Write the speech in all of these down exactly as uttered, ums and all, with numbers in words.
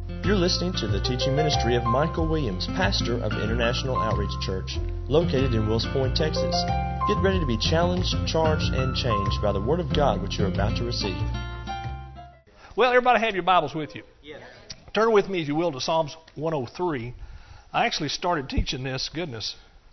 You're listening to the teaching ministry of Michael Williams, pastor of International Outreach Church, located in Wills Point, Texas. Get ready to be challenged, charged, and changed by the Word of God which you're about to receive. Well, everybody have your Bibles with you. Yes. Turn with me, if you will, to Psalms one oh three. I actually started teaching this, goodness,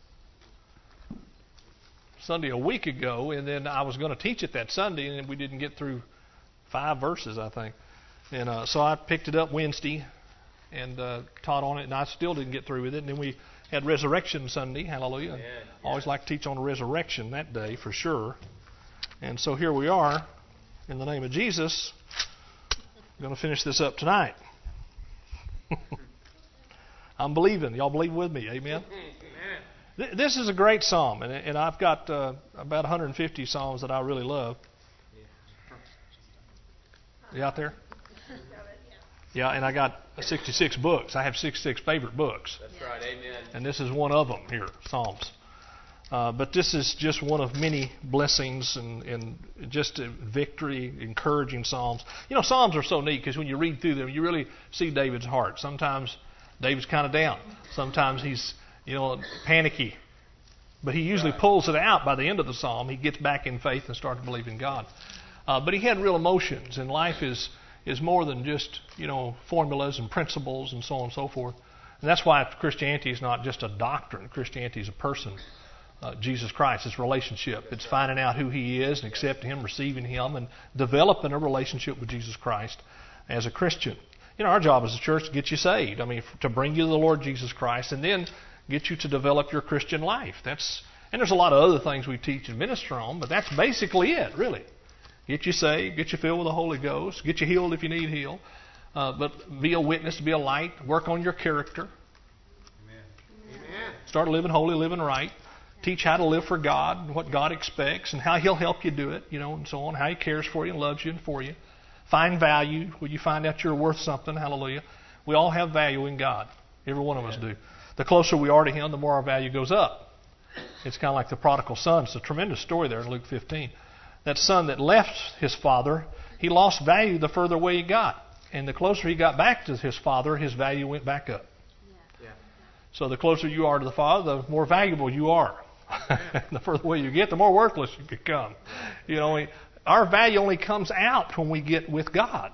Sunday a week ago, and then I was going to teach it that Sunday, and we didn't get through five verses, I think. And uh, so I picked it up Wednesday and uh, taught on it, and I still didn't get through with it. And then we had Resurrection Sunday, hallelujah. And I always like to teach on the resurrection that day for sure. And so here we are, in the name of Jesus. I'm going to finish this up tonight. I'm believing. Y'all believe with me, amen? Th- this is a great psalm, and, and I've got uh, about one hundred fifty psalms that I really love. You out there? Yeah, and I got sixty-six books. I have sixty-six favorite books. That's right, amen. And this is one of them here, Psalms. Uh, but this is just one of many blessings and, and just a victory, encouraging Psalms. You know, Psalms are so neat because when you read through them, you really see David's heart. Sometimes David's kind of down. Sometimes he's, you know, panicky. But he usually right. pulls it out by the end of the Psalm. He gets back in faith and starts to believe in God. Uh, but he had real emotions, and life is... is more than just, you know, formulas and principles and so on and so forth. And that's why Christianity is not just a doctrine. Christianity is a person, uh, Jesus Christ. It's a relationship. It's finding out who He is and accepting Him, receiving Him, and developing a relationship with Jesus Christ as a Christian. You know, our job as a church is to get you saved. I mean, to bring you to the Lord Jesus Christ and then get you to develop your Christian life. That's and there's a lot of other things we teach and minister on, but that's basically it, really. Get you saved, get you filled with the Holy Ghost, get you healed if you need healed, uh, but be a witness, be a light, work on your character. Amen. Start living holy, living right. Teach how to live for God, what God expects, and how He'll help you do it, you know, and so on, how He cares for you and loves you and for you. Find value when you find out you're worth something, hallelujah. We all have value in God. Every one of us do. The closer we are to Him, the more our value goes up. It's kind of like the prodigal son. It's a tremendous story there in Luke fifteen. That son that left his father, he lost value the further away he got. And the closer he got back to his father, his value went back up. Yeah. So the closer you are to the Father, the more valuable you are. The further away you get, the more worthless you become. You know, our value only comes out when we get with God.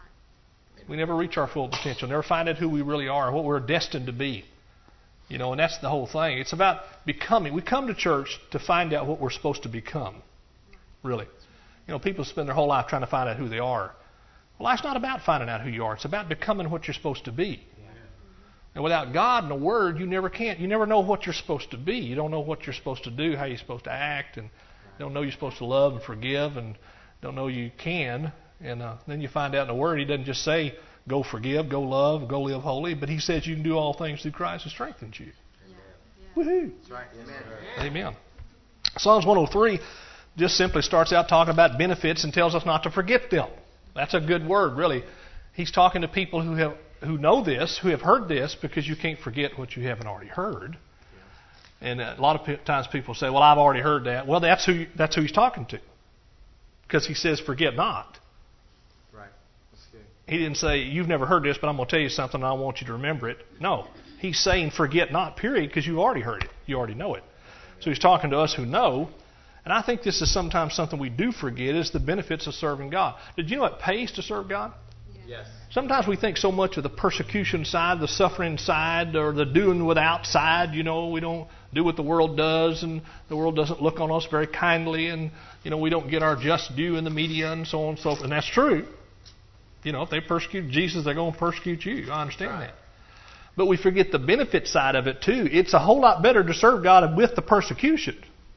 We never reach our full potential, never find out who we really are, what we're destined to be. You know, and that's the whole thing. It's about becoming. We come to church to find out what we're supposed to become. Really. You know, people spend their whole life trying to find out who they are. Well, life's not about finding out who you are. It's about becoming what you're supposed to be. Yeah. And without God and the Word, you never can. You never know what you're supposed to be. You don't know what you're supposed to do, how you're supposed to act, and you don't know you're supposed to love and forgive, and don't know you can. And uh, then you find out in the Word, He doesn't just say, go forgive, go love, go live holy, but He says you can do all things through Christ who strengthens you. Yeah. Yeah. Woohoo! That's right. Amen. Amen. Psalms one oh three just simply starts out talking about benefits and tells us not to forget them. That's a good word, really. He's talking to people who have who know this, who have heard this, because you can't forget what you haven't already heard. And a lot of times people say, well, I've already heard that. Well, that's who that's who he's talking to. Because he says, forget not. Right. That's good. He didn't say, you've never heard this, but I'm going to tell you something and I want you to remember it. No. He's saying forget not, period, because you've already heard it. You already know it. So he's talking to us who know. And I think this is sometimes something we do forget, is the benefits of serving God. Did you know it pays to serve God? Yes. Sometimes we think so much of the persecution side, the suffering side, or the doing without side. You know, we don't do what the world does, and the world doesn't look on us very kindly, and, you know, we don't get our just due in the media and so on and so forth. And that's true. You know, if they persecute Jesus, they're going to persecute you. I understand right. that. But we forget the benefit side of it, too. It's a whole lot better to serve God with the persecution.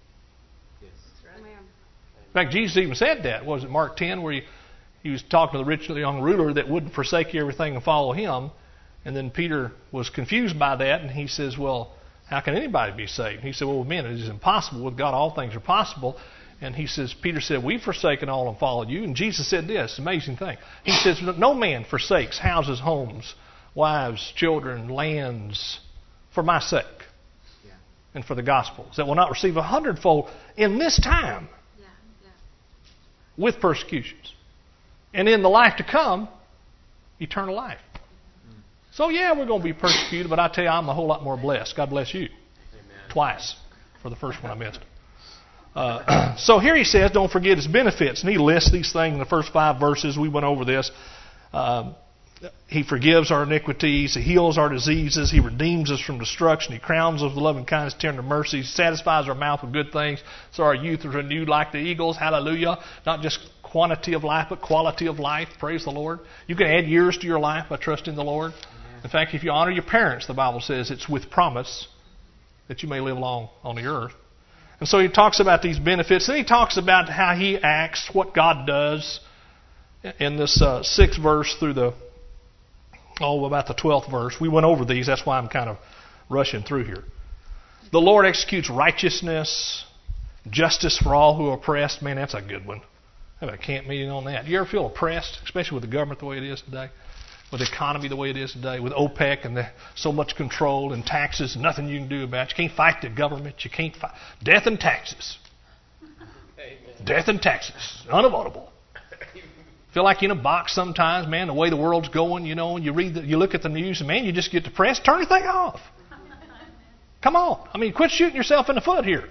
In fact, Jesus even said that. What was it, Mark ten, where he, he was talking to the rich young ruler that wouldn't forsake everything and follow him. And then Peter was confused by that, and he says, well, how can anybody be saved? He said, well, men, it is impossible. With God, all things are possible. And he says, Peter said, we've forsaken all and followed you. And Jesus said this, amazing thing. He says, no man forsakes houses, homes, wives, children, lands, for my sake yeah. and for the gospel, that will not receive a hundredfold in this time. With persecutions. And in the life to come, eternal life. So, yeah, we're going to be persecuted, but I tell you, I'm a whole lot more blessed. God bless you. Amen. Twice. For the first one I missed. Uh, so here he says, don't forget his benefits. And he lists these things in the first five verses. We went over this. Um, he forgives our iniquities. He heals our diseases. He redeems us from destruction. He crowns us with loving kindness, tender mercy. He satisfies our mouth with good things. So our youth is renewed like the eagles. Hallelujah. Not just quantity of life, but quality of life. Praise the Lord. You can add years to your life by trusting the Lord. Amen. In fact, if you honor your parents, the Bible says it's with promise that you may live long on the earth. And so he talks about these benefits. Then he talks about how he acts, what God does in this uh, sixth verse through the, oh, about the twelfth verse. We went over these. That's why I'm kind of rushing through here. The Lord executes righteousness, justice for all who are oppressed. Man, that's a good one. I have a camp meeting on that. You ever feel oppressed, especially with the government the way it is today? With the economy the way it is today, with OPEC and the, so much control and taxes, and nothing you can do about it. You can't fight the government. You can't fight. Death and taxes. Amen. Death and taxes. Unavoidable. Feel like you're in a box sometimes, man, the way the world's going, you know, and you read, the, you look at the news, and man, you just get depressed. Turn the thing off. Come on. I mean, quit shooting yourself in the foot here.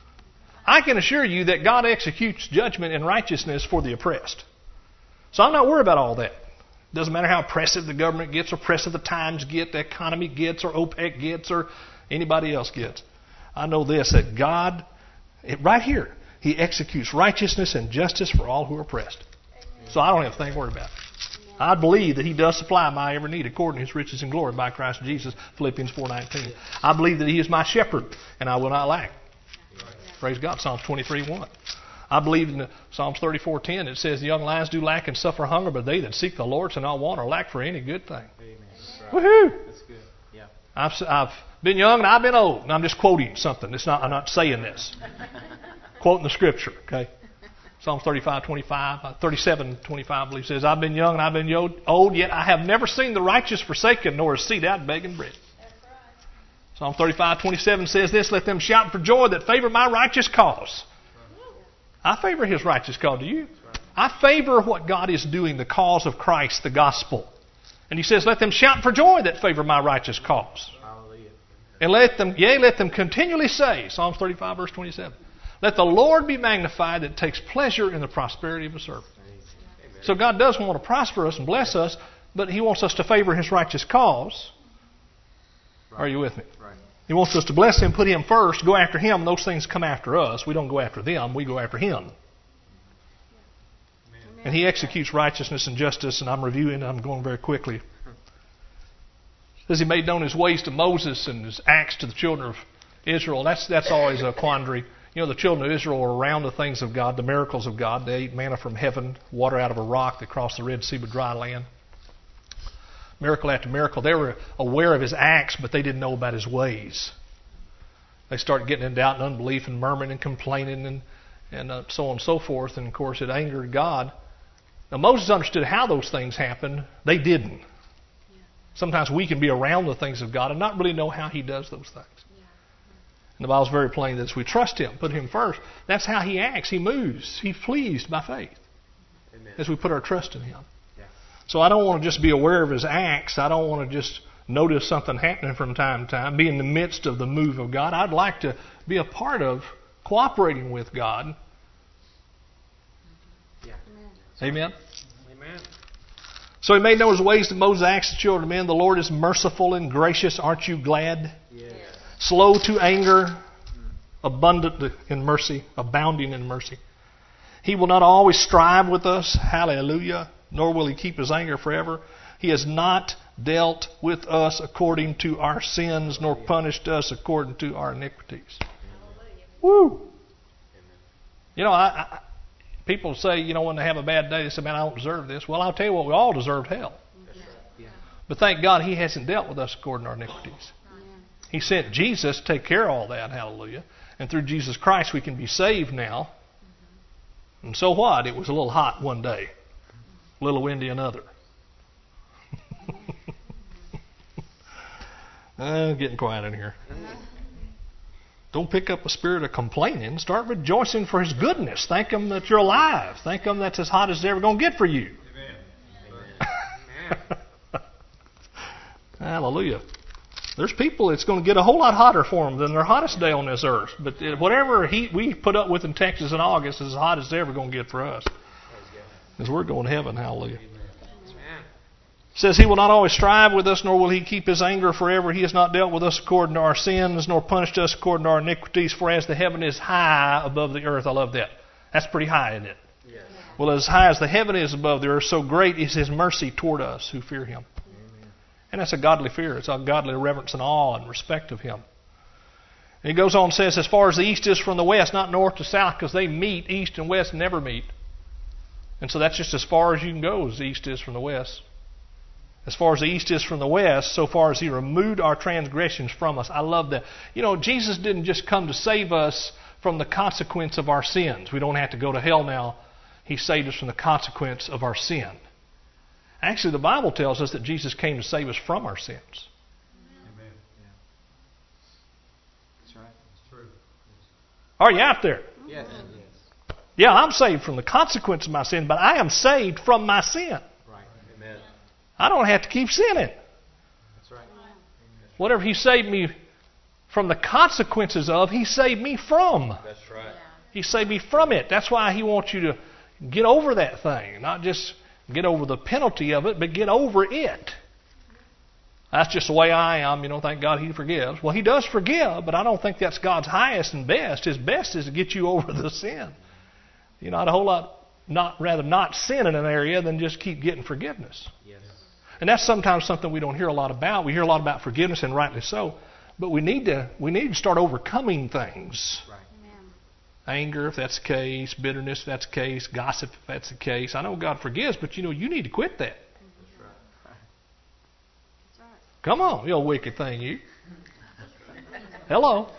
I can assure you that God executes judgment and righteousness for the oppressed. So I'm not worried about all that. Doesn't matter how oppressive the government gets, or oppressive the times get, the economy gets, or OPEC gets, or anybody else gets. I know this, that God, right here, He executes righteousness and justice for all who are oppressed. Amen. So I don't have a thing to worry about. Amen. I believe that He does supply my every need according to His riches and glory by Christ Jesus, Philippians four nineteen. I believe that He is my shepherd, and I will not lack. Right. Praise God, Psalms twenty-three one. I believe in Psalms thirty-four ten. It says, the young lions do lack and suffer hunger, but they that seek the Lord shall not want or lack for any good thing. Amen. That's right. Woohoo! That's good. Yeah. I've, I've been young and I've been old. And I'm just quoting something. It's not, I'm not saying this. Quoting the Scripture, okay? Psalms thirty-five twenty-five, thirty-seven twenty-five, I believe, says, I've been young and I've been old, yet I have never seen the righteous forsaken, nor his seed out begging bread. That's right. Psalm thirty-five twenty-seven says this, let them shout for joy that favor my righteous cause. I favor His righteous cause. Do you? I favor what God is doing, the cause of Christ, the gospel. And He says, let them shout for joy that favor my righteous cause. Hallelujah. And let them, yea, let them continually say, Psalms thirty-five, verse twenty-seven, let the Lord be magnified that takes pleasure in the prosperity of His servant. Amen. So God does want to prosper us and bless us, but He wants us to favor His righteous cause. Right. Are you with me? Right. He wants us to bless Him, put Him first, go after Him, and those things come after us. We don't go after them, we go after Him. Amen. And He executes righteousness and justice, and I'm reviewing, I'm going very quickly. It says He made known His ways to Moses and His acts to the children of Israel. That's, that's always a quandary. You know, the children of Israel were around the things of God, the miracles of God. They ate manna from heaven, water out of a rock. They crossed the Red Sea with dry land. Miracle after miracle. They were aware of His acts, but they didn't know about His ways. They started getting in doubt and unbelief and murmuring and complaining and, and uh, so on and so forth. And, of course, it angered God. Now, Moses understood how those things happened. They didn't. Yeah. Sometimes we can be around the things of God and not really know how He does those things. Yeah. And the Bible's very plain that as we trust Him, put Him first, that's how He acts. He moves. He's pleased by faith. Amen. As we put our trust in Him. So I don't want to just be aware of His acts. I don't want to just notice something happening from time to time, be in the midst of the move of God. I'd like to be a part of cooperating with God. Yeah. Amen. Amen. So He made known His ways to Moses, acts to children of men. The Lord is merciful and gracious. Aren't you glad? Yes. Slow to anger, abundant in mercy, abounding in mercy. He will not always strive with us. Hallelujah. Nor will He keep His anger forever. He has not dealt with us according to our sins, nor punished us according to our iniquities. Woo! You know, I, I, people say, you know, when they have a bad day, they say, man, I don't deserve this. Well, I'll tell you what, we all deserve hell. But thank God He hasn't dealt with us according to our iniquities. He sent Jesus to take care of all that, hallelujah. And through Jesus Christ we can be saved now. And so what? It was a little hot one day. A little windy another. uh, getting quiet in here. Don't pick up a spirit of complaining. Start rejoicing for His goodness. Thank Him that you're alive. Thank Him that's as hot as it's ever going to get for you. Amen. Hallelujah. There's people it's going to get a whole lot hotter for them than their hottest day on this earth. But whatever heat we put up with in Texas in August is as hot as it's ever going to get for us. Because we're going to heaven. Hallelujah. It says he will not always strive with us, nor will he keep his anger forever. He has not dealt with us according to our sins, nor punished us according to our iniquities. For as the heaven is high above the earth. I love that. That's pretty high, isn't it? Yes. Well, as high as the heaven is above the earth, so great is his mercy toward us who fear him. Amen. And that's a godly fear. It's a godly reverence and awe and respect of him. And he goes on and says, as far as the east is from the west, not north to south, because they meet, east and west never meet. And so that's just as far as you can go as the east is from the west. As far as the east is from the west, so far as he removed our transgressions from us. I love that. You know, Jesus didn't just come to save us from the consequence of our sins. We don't have to go to hell now. He saved us from the consequence of our sin. Actually, the Bible tells us that Jesus came to save us from our sins. Amen. Yeah. That's right. That's true. Are you out there? Yes. Yeah, I'm saved from the consequence of my sin, but I am saved from my sin. I don't have to keep sinning. That's right. Whatever he saved me from the consequences of, he saved me from. That's right. He saved me from it. That's why he wants you to get over that thing. Not just get over the penalty of it, but get over it. That's just the way I am. You know, thank God he forgives. Well, he does forgive, but I don't think that's God's highest and best. His best is to get you over the sin. You know, I'd a whole lot not rather not sin in an area than just keep getting forgiveness. Yes. And that's sometimes something we don't hear a lot about. We hear a lot about forgiveness, and rightly so. But we need to we need to start overcoming things. Right. Anger, if that's the case. Bitterness, if that's the case. Gossip, if that's the case. I know God forgives, but you know you need to quit that. That's right. That's right. Come on, you old wicked thing, you. Hello.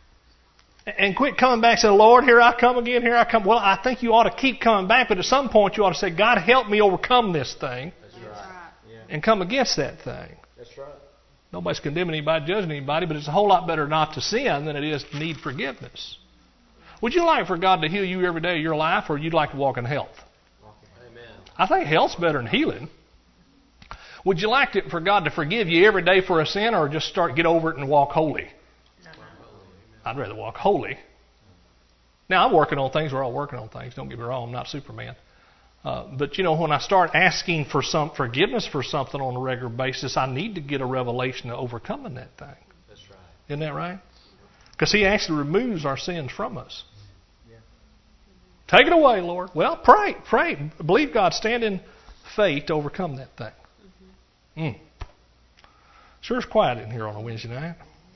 And quit coming back and saying, Lord, here I come again, here I come. Well, I think you ought to keep coming back, but at some point you ought to say, God, help me overcome this thing. And come against that thing. That's right. Nobody's condemning anybody, judging anybody, but it's a whole lot better not to sin than it is to need forgiveness. Would you like for God to heal you every day of your life, or you'd like to walk in health? Amen. I think health's better than healing. Would you like to, for God to forgive you every day for a sin, or just start get over it and walk holy? No. I'd rather walk holy. Now, I'm working on things. We're all working on things. Don't get me wrong. I'm not Superman. Uh, but, you know, when I start asking for some forgiveness for something on a regular basis, I need to get a revelation of overcoming that thing. That's right. Isn't that right? Because he actually removes our sins from us. Yeah. Take it away, Lord. Well, pray, pray. Believe God. Stand in faith to overcome that thing. Mm. Sure is quiet in here on a Wednesday night.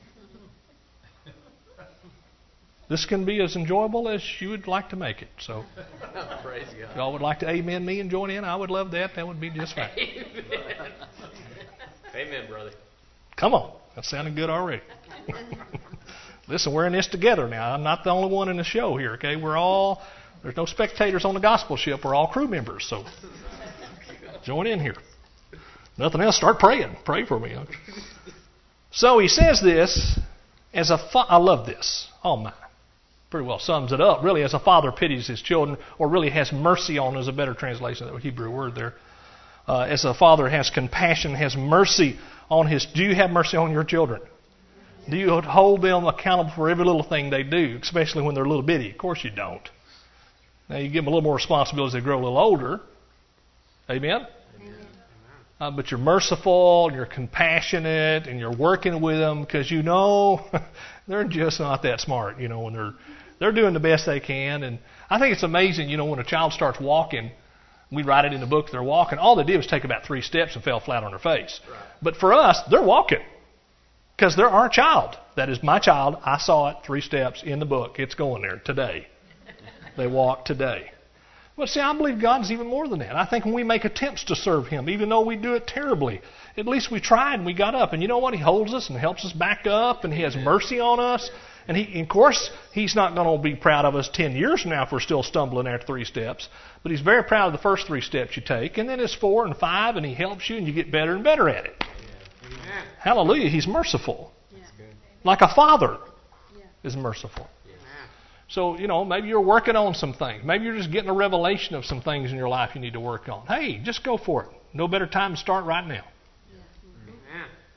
This can be as enjoyable as you would like to make it. So, praise God. If y'all would like to amen me and join in, I would love that. That would be just fine. Amen. Amen, brother. Come on. That sounded good already. Listen, we're in this together now. I'm not the only one in the show here, okay? We're all, there's no spectators on the gospel ship. We're all crew members. So, join in here. Nothing else, start praying. Pray for me. Okay? So, he says this as a, fa- I love this. Oh, my. Pretty well sums it up. Really, as a father pities his children, or really has mercy on, is a better translation of the Hebrew word there. Uh, as a father has compassion, has mercy on his... Do you have mercy on your children? Do you hold them accountable for every little thing they do, especially when they're a little bitty? Of course you don't. Now, you give them a little more responsibility as they grow a little older. Amen? Uh, but you're merciful, and you're compassionate, and you're working with them because you know they're just not that smart, you know, when they're they're doing the best they can. And I think it's amazing, you know, when a child starts walking, we write it in the book, they're walking. All they did was take about three steps and fell flat on their face. Right. But for us, they're walking because they're our child. That is my child. I saw it, three steps in the book. It's going there today. They walk today. Well, see, I believe God's even more than that. I think when we make attempts to serve Him, even though we do it terribly, at least we tried and we got up. And you know what? He holds us and helps us back up, and He has mercy on us. And he, of course, He's not going to be proud of us ten years from now if we're still stumbling after three steps. But He's very proud of the first three steps you take. And then it's four and five, and He helps you, and you get better and better at it. Amen. Hallelujah. He's merciful. Yeah. Like a father Yeah. is merciful. Amen. So, you know, maybe you're working on some things. Maybe you're just getting a revelation of some things in your life you need to work on. Hey, just go for it. No better time to start right now. Amen.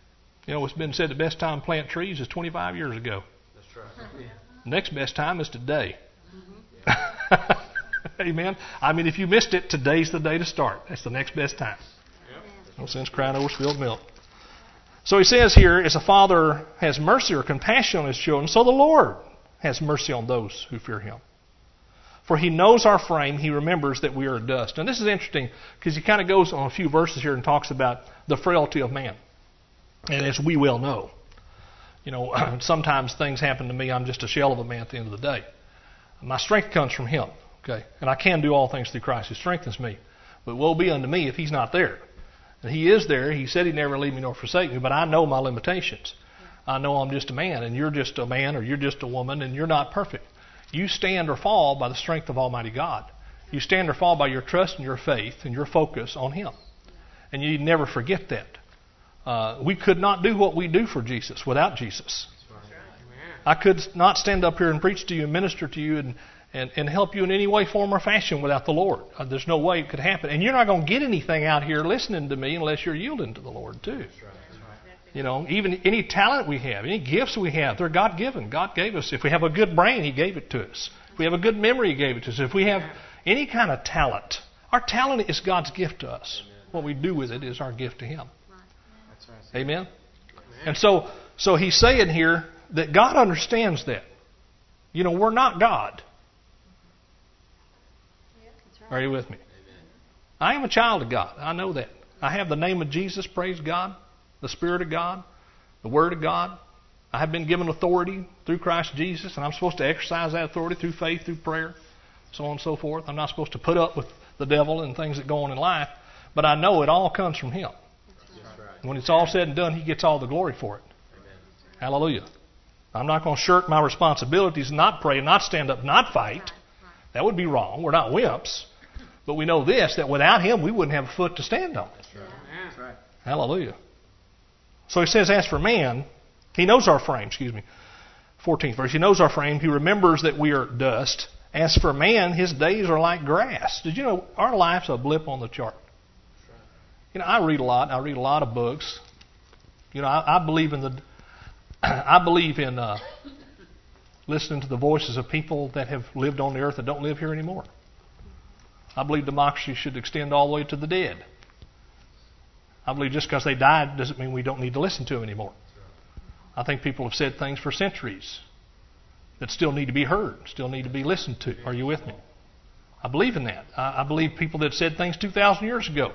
You know, it's been said the best time to plant trees is twenty-five years ago. That's right. Yeah. Next best time is today. Mm-hmm. Amen. I mean, if you missed it, today's the day to start. That's the next best time. Yep. No sense crying over spilled milk. So he says here, as a father has mercy or compassion on his children, so the Lord has mercy on those who fear him. For he knows our frame, he remembers that we are dust. And this is interesting because he kind of goes on a few verses here and talks about the frailty of man. And as we well know, you know, sometimes things happen to me, I'm just a shell of a man at the end of the day. My strength comes from him, okay? And I can do all things through Christ who strengthens me. But woe be unto me if he's not there. And he is there. He said he'd never leave me nor forsake me, but I know my limitations. I know I'm just a man, and you're just a man, or you're just a woman, and you're not perfect. You stand or fall by the strength of Almighty God. You stand or fall by your trust and your faith and your focus on him. And you never forget that. Uh, we could not do what we do for Jesus without Jesus. I could not stand up here and preach to you and minister to you and, and, and help you in any way, form, or fashion without the Lord. Uh, there's no way it could happen. And you're not going to get anything out here listening to me unless you're yielding to the Lord too. You know, even any talent we have, any gifts we have, they're God-given. God gave us. If we have a good brain, he gave it to us. If we have a good memory, he gave it to us. If we have any kind of talent, our talent is God's gift to us. What we do with it is our gift to him. Amen? And so, so he's saying here that God understands that. You know, we're not God. Are you with me? I am a child of God. I know that. I have the name of Jesus, praise God, the Spirit of God, the Word of God. I have been given authority through Christ Jesus, and I'm supposed to exercise that authority through faith, through prayer, so on and so forth. I'm not supposed to put up with the devil and things that go on in life, but I know it all comes from him. When it's all said and done, he gets all the glory for it. Amen. Hallelujah. I'm not going to shirk my responsibilities, not pray, not stand up, not fight. That would be wrong. We're not wimps. But we know this, that without him, we wouldn't have a foot to stand on. That's right. That's right. Hallelujah. So he says, as for man, he knows our frame, excuse me. fourteenth verse, he knows our frame. He remembers that we are dust. As for man, his days are like grass. Did you know our life's a blip on the chart? You know, I read a lot. I read a lot of books. You know, I, I believe in the, I believe in uh, listening to the voices of people that have lived on the earth that don't live here anymore. I believe democracy should extend all the way to the dead. I believe just because they died doesn't mean we don't need to listen to them anymore. I think people have said things for centuries that still need to be heard, still need to be listened to. Are you with me? I believe in that. I, I believe people that said things two thousand years ago,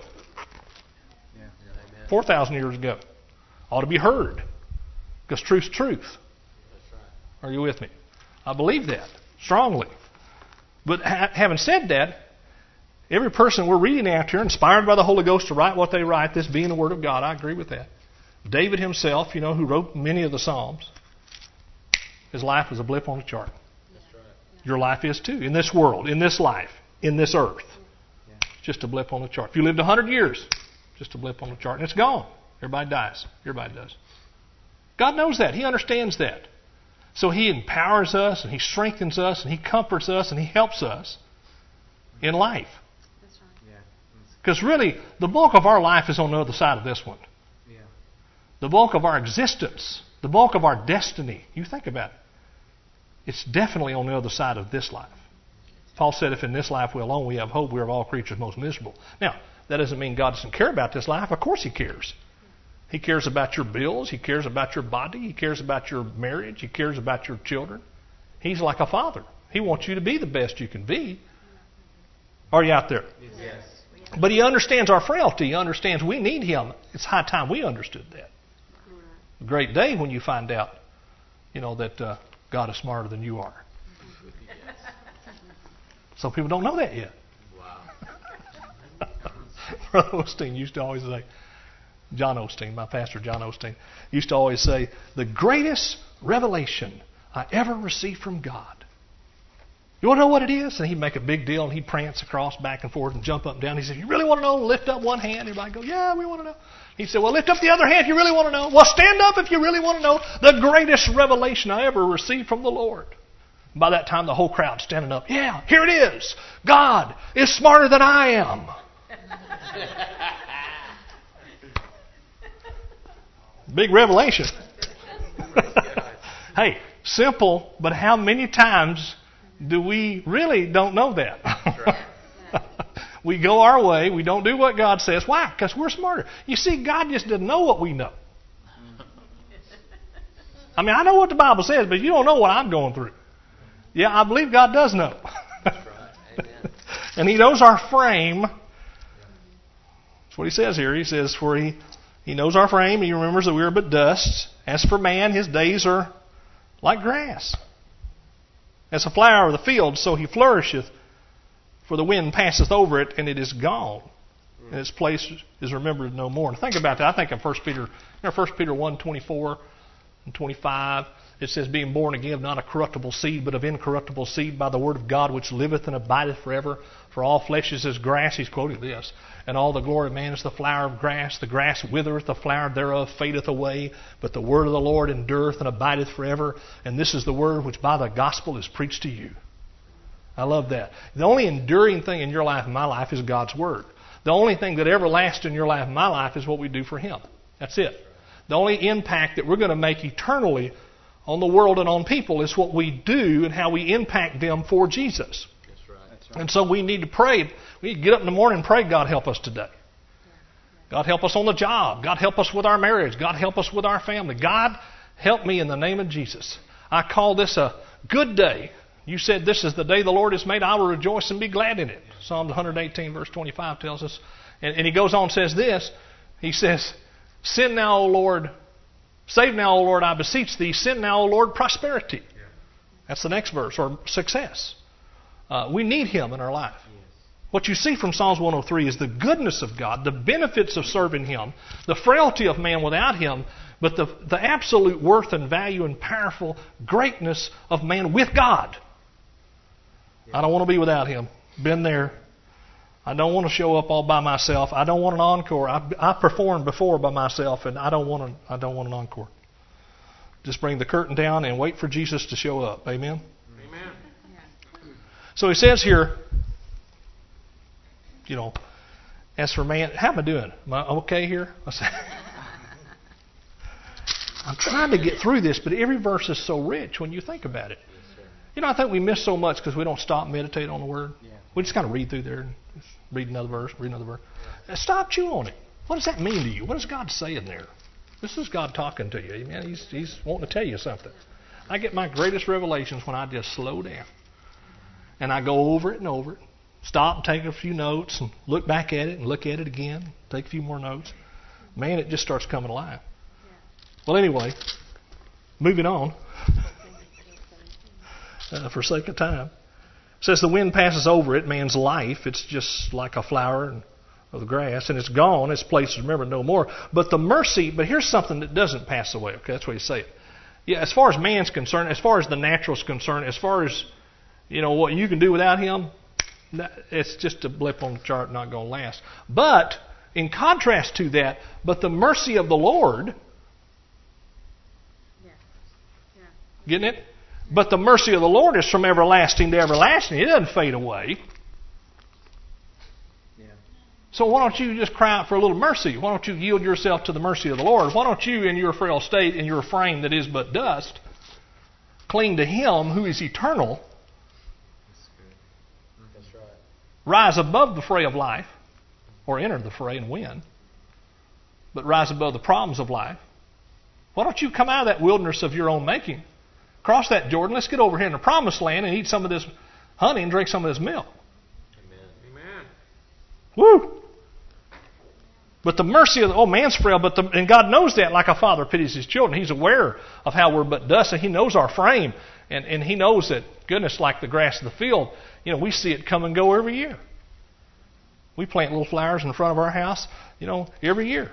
four thousand years ago, ought to be heard. Because truth's truth. Are you with me? I believe that strongly. But ha- having said that, every person we're reading after, inspired by the Holy Ghost to write what they write, this being the Word of God, I agree with that. David himself, you know, who wrote many of the Psalms, his life was a blip on the chart. That's right. Your life is too. In this world, in this life, in this earth. Yeah. Just a blip on the chart. If you lived one hundred years, just a blip on the chart, and it's gone. Everybody dies. Everybody does. God knows that. He understands that. So He empowers us, and He strengthens us, and He comforts us, and He helps us in life. Because really, the bulk of our life is on the other side of this one. Yeah. The bulk of our existence, the bulk of our destiny, you think about it, it's definitely on the other side of this life. Paul said, if in this life we alone we have hope, we are of all creatures most miserable. Now, that doesn't mean God doesn't care about this life. Of course He cares. He cares about your bills. He cares about your body. He cares about your marriage. He cares about your children. He's like a father. He wants you to be the best you can be. Are you out there? Yes. But He understands our frailty. He understands we need Him. It's high time we understood that. A great day when you find out, you know, that uh, God is smarter than you are. Some people don't know that yet. Wow. Brother Osteen used to always say, John Osteen, my pastor John Osteen, used to always say, the greatest revelation I ever received from God. You want to know what it is? And he'd make a big deal, and he'd prance across back and forth and jump up and down. He said, you really want to know? Lift up one hand. Everybody go, yeah, we want to know. He said, well, lift up the other hand if you really want to know. Well, stand up if you really want to know the greatest revelation I ever received from the Lord. And by that time, the whole crowd's standing up. Yeah, here it is. God is smarter than I am. Big revelation. Hey, simple, but how many times do we really don't know that? We go our way. We don't do what God says. Why? Because we're smarter. You see, God just doesn't know what we know. I mean, I know what the Bible says, but you don't know what I'm going through. Yeah, I believe God does know. That's right. Amen. And He knows our frame. That's what He says here. He says, for He, he knows our frame. He remembers that we are but dust. As for man, his days are like grass. As a flower of the field, so he flourisheth. For the wind passeth over it, and it is gone. And its place is remembered no more. And think about that. I think in First Peter, you know, First Peter one, twenty-four and twenty-five, it says, being born again of not a corruptible seed, but of incorruptible seed, by the word of God, which liveth and abideth forever. For all flesh is as grass. He's quoting this. And all the glory of man is the flower of grass. The grass withereth, the flower thereof fadeth away. But the word of the Lord endureth and abideth forever. And this is the word which by the gospel is preached to you. I love that. The only enduring thing in your life and my life is God's word. The only thing that ever lasts in your life and my life is what we do for Him. That's it. The only impact that we're going to make eternally on the world and on people is what we do and how we impact them for Jesus. That's right. That's right. And so we need to pray. We need to get up in the morning and pray, God help us today. God help us on the job. God help us with our marriage. God help us with our family. God help me in the name of Jesus. I call this a good day. You said this is the day the Lord has made. I will rejoice and be glad in it. Psalm one eighteen verse twenty-five tells us. And, and he goes on and says this. He says, send now, O Lord, save now, O Lord, I beseech thee. Send now, O Lord, prosperity. Yeah. That's the next verse, or success. Uh, we need Him in our life. Yes. What you see from Psalms one oh three is the goodness of God, the benefits of serving Him, the frailty of man without Him, but the, the absolute worth and value and powerful greatness of man with God. I don't want to be without Him. Been there. I don't want to show up all by myself. I don't want an encore. I, I performed before by myself, and I don't want an, I don't want an encore. Just bring the curtain down and wait for Jesus to show up. Amen? Amen. So he says here, you know, as for man, how am I doing? Am I okay here? I'm trying to get through this, but every verse is so rich when you think about it. You know, I think we miss so much because we don't stop and meditate on the Word. Yeah. We just kind of read through there and read another verse, read another verse. Yeah. Stop, chew on it. What does that mean to you? What is God saying there? This is God talking to you. Amen. He's, he's wanting to tell you something. I get my greatest revelations when I just slow down. And I go over it and over it. Stop and take a few notes and look back at it and look at it again. Take a few more notes. Man, it just starts coming alive. Yeah. Well, anyway, moving on. Uh, for sake of time. It says the wind passes over it, man's life. It's just like a flower of the grass, and it's gone. Its place is remembered no more. But the mercy, but here's something that doesn't pass away. Okay, that's what he's saying. Yeah, as far as man's concerned, as far as the natural is concerned, as far as, you know, what you can do without Him, it's just a blip on the chart, not going to last. But in contrast to that, but the mercy of the Lord, Yeah. Yeah. getting it? But the mercy of the Lord is from everlasting to everlasting. It doesn't fade away. Yeah. So why don't you just cry out for a little mercy? Why don't you yield yourself to the mercy of the Lord? Why don't you, in your frail state, in your frame that is but dust, cling to Him who is eternal, That's good. That's right. rise above the fray of life, or enter the fray and win, but rise above the problems of life. Why don't you come out of that wilderness of your own making? Cross that Jordan. Let's get over here in the promised land and eat some of this honey and drink some of this milk. Amen. Amen. Woo! But the mercy of the, oh, man's frail, but the, and God knows that like a father pities his children. He's aware of how we're but dust, and He knows our frame. And, and He knows that, goodness, like the grass of the field, you know, we see it come and go every year. We plant little flowers in front of our house, you know, every year.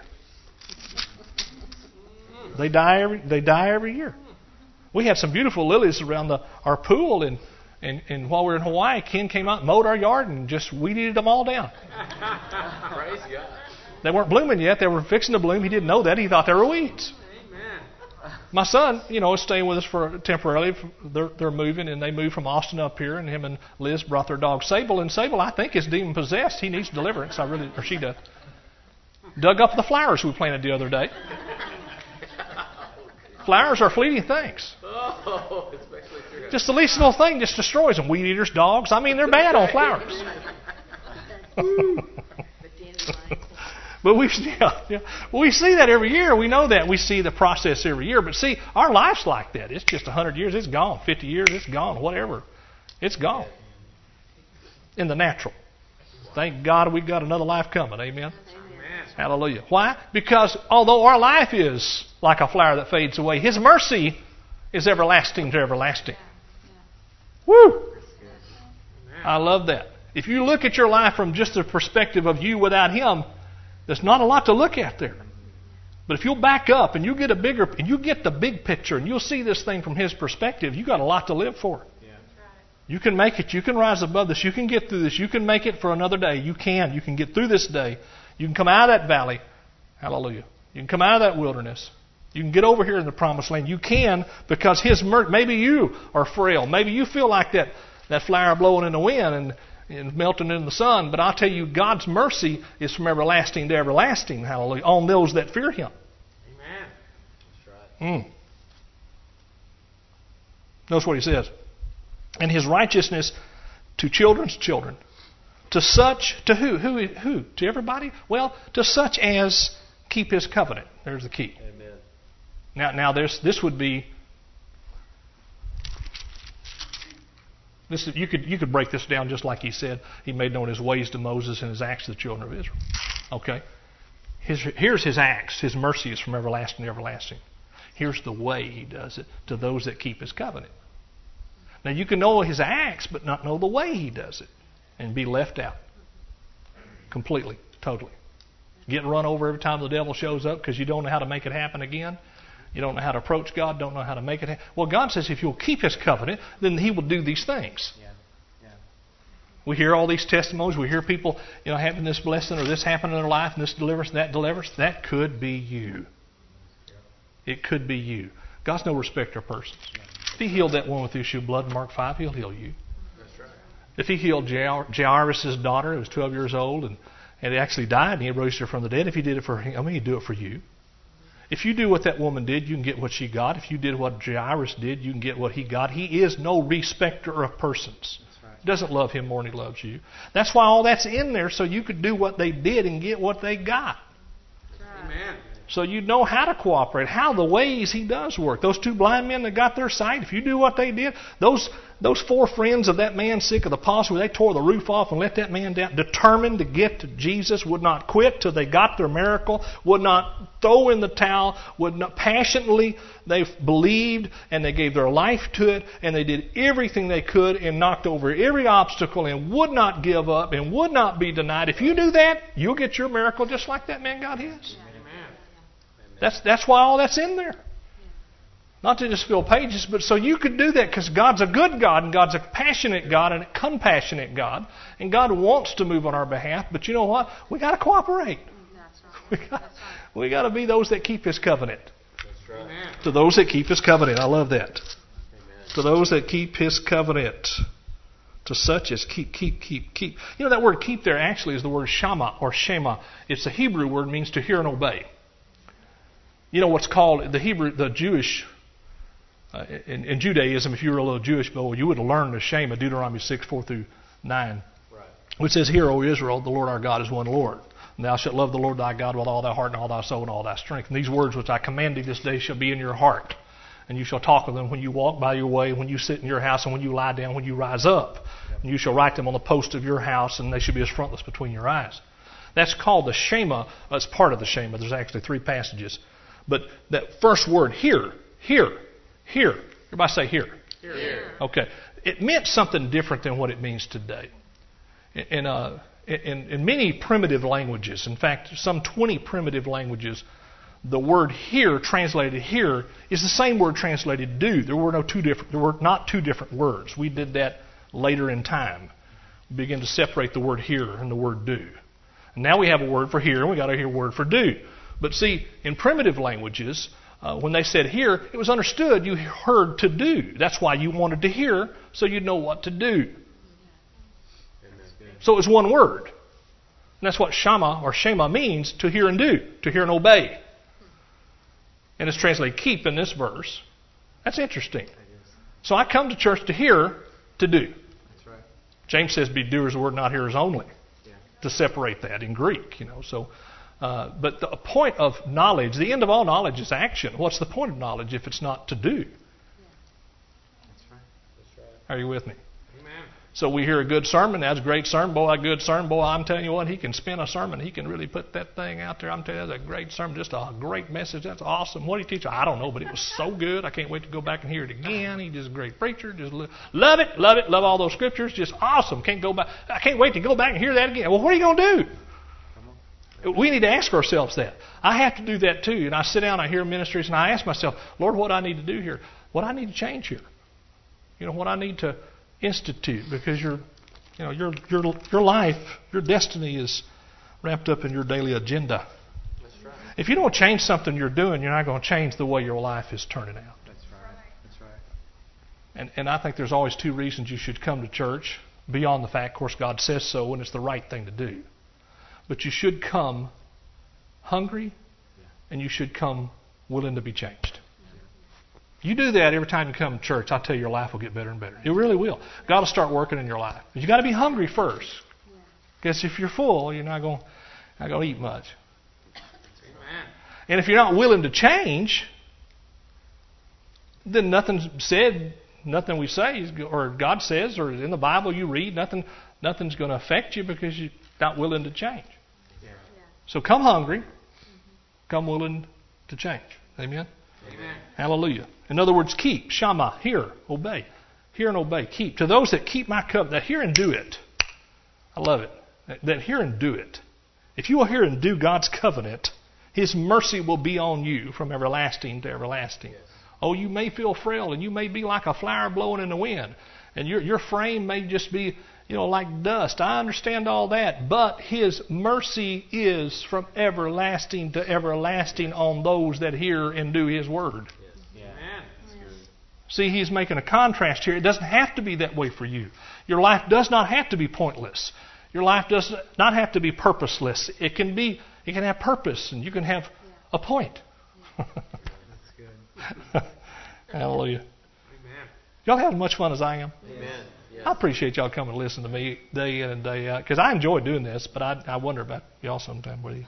They die every, they die every year. We had some beautiful lilies around the, our pool, and, and, and while we were in Hawaii, Ken came out and mowed our yard and just weeded them all down. Praise God. They weren't blooming yet. They were fixing to bloom. He didn't know that. He thought they were weeds. Amen. My son, you know, is staying with us for temporarily. They're, they're moving, and they moved from Austin up here, and him and Liz brought their dog Sable, and Sable, I think, is demon-possessed. He needs deliverance. I really, or she does. Dug up the flowers we planted the other day. Flowers are fleeting things. Oh, especially through Just the least little thing just destroys them. Weed eaters, dogs. I mean, they're bad on flowers. But we, yeah, yeah. Well, we see that every year. We know that. We see the process every year. But see, our life's like that. It's just one hundred years, it's gone. fifty years, it's gone. Whatever. It's gone. In the natural. Thank God we've got another life coming. Amen? Amen. Hallelujah. Why? Because although our life is like a flower that fades away, His mercy is everlasting to everlasting. Woo! I love that. If you look at your life from just the perspective of you without Him, there's not a lot to look at there. But if you'll back up and you get a bigger, and you get the big picture, and you'll see this thing from His perspective, you got a lot to live for. Yeah. You can make it. You can rise above this. You can get through this. You can make it for another day. You can. You can get through this day. You can come out of that valley. Hallelujah. You can come out of that wilderness. You can get over here in the promised land. You can, because His mercy. Maybe you are frail. Maybe you feel like that, that flower blowing in the wind and and melting in the sun. But I'll tell you, God's mercy is from everlasting to everlasting, hallelujah, on those that fear Him. Amen. That's right. Mm. Notice what He says. And His righteousness to children's children. To such, to who? Who? Who? To everybody? Well, to such as keep His covenant. There's the key. Amen. Now, now there's, this would be... This is, you could you could break this down just like He said. He made known His ways to Moses and His acts to the children of Israel. Okay. His, here's His acts. His mercy is from everlasting to everlasting. Here's the way He does it to those that keep His covenant. Now you can know His acts, but not know the way He does it, and be left out completely, totally. Getting run over every time the devil shows up because you don't know how to make it happen again. You don't know how to approach God, don't know how to make it happen. Well, God says if you'll keep His covenant, then He will do these things. Yeah. Yeah. We hear all these testimonies. We hear people, you know, having this blessing or this happened in their life and this deliverance, that deliverance. That could be you. Yeah. It could be you. God's no respecter of persons. Yeah. If He healed that woman with the issue of blood in Mark five, He'll heal you. That's right. If He healed Jairus' daughter, who was twelve years old, and, and actually died, and He raised her from the dead, if He did it for him, I mean, He'd do it for you. If you do what that woman did, you can get what she got. If you did what Jairus did, you can get what he got. He is no respecter of persons. Right. He doesn't love him more than He loves you. That's why all that's in there, so you could do what they did and get what they got. Right. Amen. So you know how to cooperate, how the ways He does work. Those two blind men that got their sight, if you do what they did, those those four friends of that man sick of the palsy, where they tore the roof off and let that man down, determined to get to Jesus, would not quit till they got their miracle, would not throw in the towel, would not passionately, they believed and they gave their life to it, and they did everything they could and knocked over every obstacle and would not give up and would not be denied. If you do that, you'll get your miracle just like that man got his. That's that's why all that's in there. Not to just fill pages, but so you could do that because God's a good God and God's a passionate God and a compassionate God. And God wants to move on our behalf. But you know what? We got to cooperate. That's right. We got, that's right. We got to be those that keep His covenant. That's right. Amen. To those that keep His covenant. I love that. Amen. To those that keep His covenant. To such as keep, keep, keep, keep. You know that word keep there actually is the word shama or shema. It's a Hebrew word, means to hear and obey. You know what's called the Hebrew, the Jewish, uh, in, in Judaism, if you were a little Jewish boy, you would have learned the Shema, Deuteronomy six, four through nine. Right. Which says, Hear, O Israel, the Lord our God is one Lord. And thou shalt love the Lord thy God with all thy heart and all thy soul and all thy strength. And these words which I command thee this day shall be in your heart. And you shall talk of them when you walk by your way, when you sit in your house, and when you lie down, when you rise up. Yep. And you shall write them on the post of your house, and they shall be as frontlets between your eyes. That's called the Shema. That's part of the Shema. There's actually three passages. But that first word, hear, hear, hear. Everybody say hear. Hear. Hear. Okay. It meant something different than what it means today. In, uh, in, in many primitive languages, in fact, some twenty primitive languages, the word hear, translated here, is the same word translated do. There were no two different. There were not two different words. We did that later in time. We began to separate the word hear and the word do. And now we have a word for hear, and we got a word for do. But see, in primitive languages, uh, when they said hear, it was understood you heard to do. That's why you wanted to hear, so you'd know what to do. So it was one word. And that's what shama or shema means, to hear and do, to hear and obey. And it's translated keep in this verse. That's interesting. So I come to church to hear, to do. That's right. James says be doers of the word, not hearers only. Yeah. To separate that in Greek, you know. So, uh, but the point of knowledge, the end of all knowledge is action. What's the point of knowledge if it's not to do? That's right. That's right. Are you with me? Amen. So we hear a good sermon. That's a great sermon. Boy, a good sermon. Boy, I'm telling you what, he can spin a sermon. He can really put that thing out there. I'm telling you, that's a great sermon. Just a great message. That's awesome. What did he teach? I don't know, but it was so good. I can't wait to go back and hear it again. He's just a great preacher. Just lo- love it, love it, love all those scriptures. Just awesome. Can't go back. I can't wait to go back and hear that again. Well, what are you going to do? We need to ask ourselves that. I have to do that too. And I sit down, I hear ministries, and I ask myself, Lord, what do I need to do here? What do I need to change here? You know, what I need to institute, because your, you know, your your your life, your destiny is wrapped up in your daily agenda. That's right. If you don't change something you're doing, you're not going to change the way your life is turning out. That's right. That's right. And and I think there's always two reasons you should come to church, beyond the fact, of course, God says so, and it's the right thing to do. But you should come hungry, and you should come willing to be changed. You do that every time you come to church, I'll tell you, your life will get better and better. It really will. God will start working in your life. But you got to be hungry first. Because if you're full, you're not going not going to eat much. Amen. And if you're not willing to change, then nothing's said, nothing we say, is, or God says, or in the Bible you read, nothing, nothing's going to affect you because you're not willing to change. Yeah. So come hungry, come willing to change. Amen? Amen. Hallelujah. In other words, keep. Shama, hear, obey. Hear and obey. Keep. To those that keep my covenant, that hear and do it. I love it. That, that hear and do it. If you will hear and do God's covenant, His mercy will be on you from everlasting to everlasting. Yes. Oh, you may feel frail, and you may be like a flower blowing in the wind, and your your frame may just be, you know, like dust. I understand all that, but His mercy is from everlasting to everlasting on those that hear and do His word. Yes. Yeah. Amen. That's good. See, He's making a contrast here. It doesn't have to be that way for you. Your life does not have to be pointless. Your life does not have to be purposeless. It can be. It can have purpose, and you can have a point. That's good. Hallelujah. Amen. Y'all have as much fun as I am? Amen. Yes. I appreciate y'all coming to listen to me day in and day out, because I enjoy doing this, but I, I wonder about y'all sometime with you.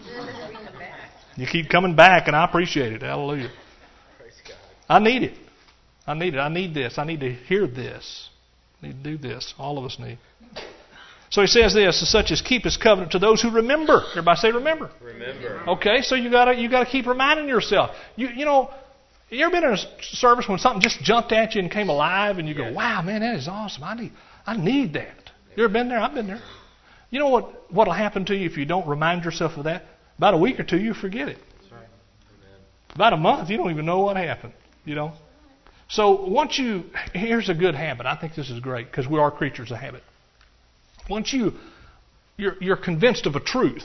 You keep coming back, and I appreciate it. Hallelujah. Praise God. I need it. I need it. I need this. I need to hear this. I need to do this. All of us need. So he says this, such as keep His covenant to those who remember. Everybody say remember. Remember. Okay, so you gotta you gotta keep reminding yourself. You you know, you ever been in a service when something just jumped at you and came alive, and you go, Yes. "Wow, man, that is awesome! I need I need that." You ever been there? I've been there. You know what what'll happen to you if you don't remind yourself of that? About a week or two, you forget it. That's right. Amen. About a month, you don't even know what happened. You know. So once you, here's a good habit. I think this is great because we are creatures of habit. Once you you're, you're convinced of a truth,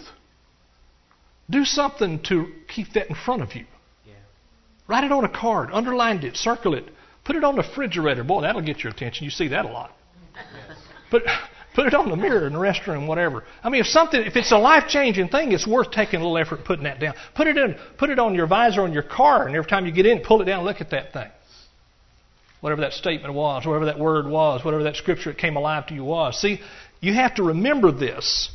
do something to keep that in front of you. Yeah. Write it on a card, underline it, circle it, put it on the refrigerator. Boy, that'll get your attention. You see that a lot. Yes. Put put it on the mirror in the restroom, whatever. I mean, if something, if it's a life-changing thing, it's worth taking a little effort putting that down. Put it in, put it on your visor on your car, and every time you get in, pull it down, and look at that thing. Whatever that statement was, whatever that word was, whatever that scripture that came alive to you was. See, you have to remember this.